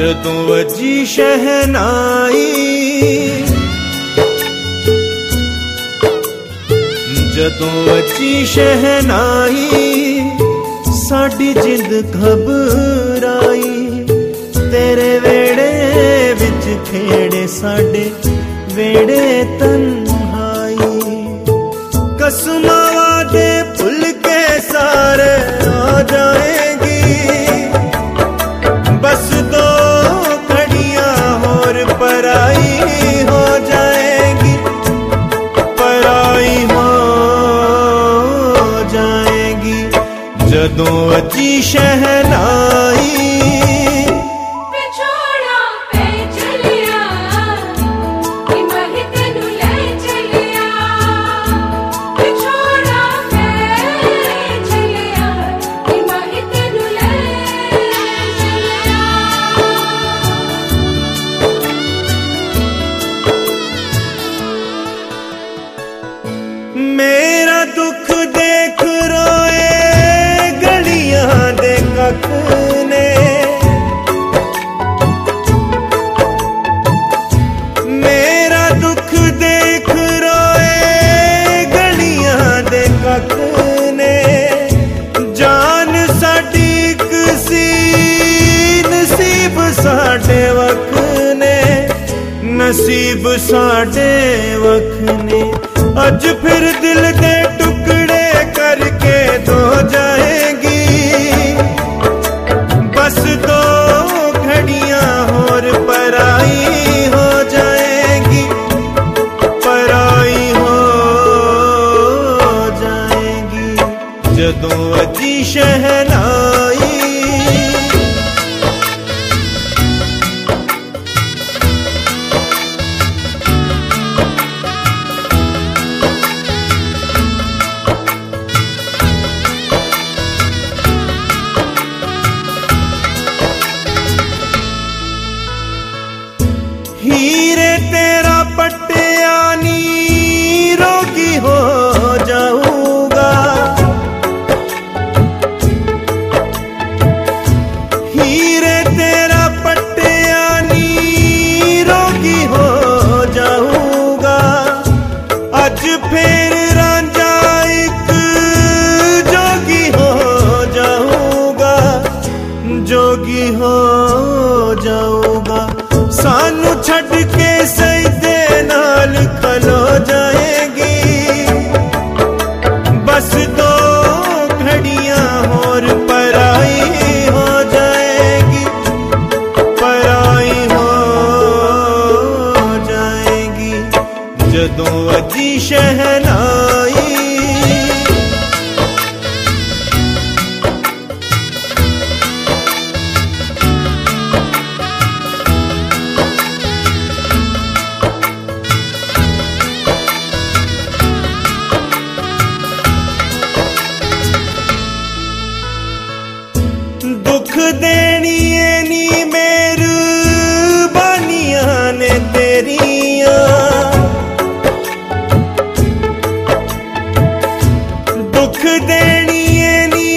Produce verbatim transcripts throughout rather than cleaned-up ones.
जदों वजी शहनाई जदों वजी शहनाई साडी जिंद घबराई तेरे वेड़े विच खेड़े साडे वेड़े तन्हाई कसमां वादे भुल के सारे आ जाएगी बस दो घड़ियां और पराई हो जाएगी पराई हो जाएगी जदों वजी शहनाई मेरा दुख देख रोए गलियां दे कख ने मेरा दुख देख रोए गलियां दे कख ने जान साडी किसी नसीब साडे वख ने नसीब साडे वख ने अज फिर दिल दे टुकड़े करके दो जाएगी बस दो घड़ियां और पराई हो जाएगी पराई हो जाएगी जदों वजी शहनाई हीरे तेरा पटियानी रोगी हो जाऊंगा हीरे तेरा पटियानी रोगी हो जाऊंगा अज फिर रांझा एक जोगी हो जाऊंगा जोगी हो जाऊंगा सानू छड़ के सजदे नाल खलो जाएगी बस दो घड़ियां और पराई हो जाएगी पराई हो जाएगी जदों वजी शहनाई दुख देनी नी मेहरबानियां ने तेरियां दुख देनी नी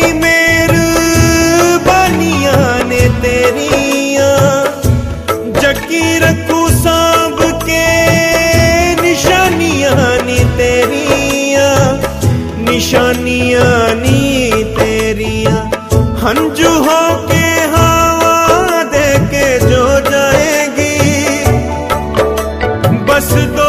मेहरबानियां ने तेरियां जगी रखू सांभ के निशानियां नी तेरियां निशानियां नी तेरियां हंजू हो के हवा दे के जो जाएगी बस दो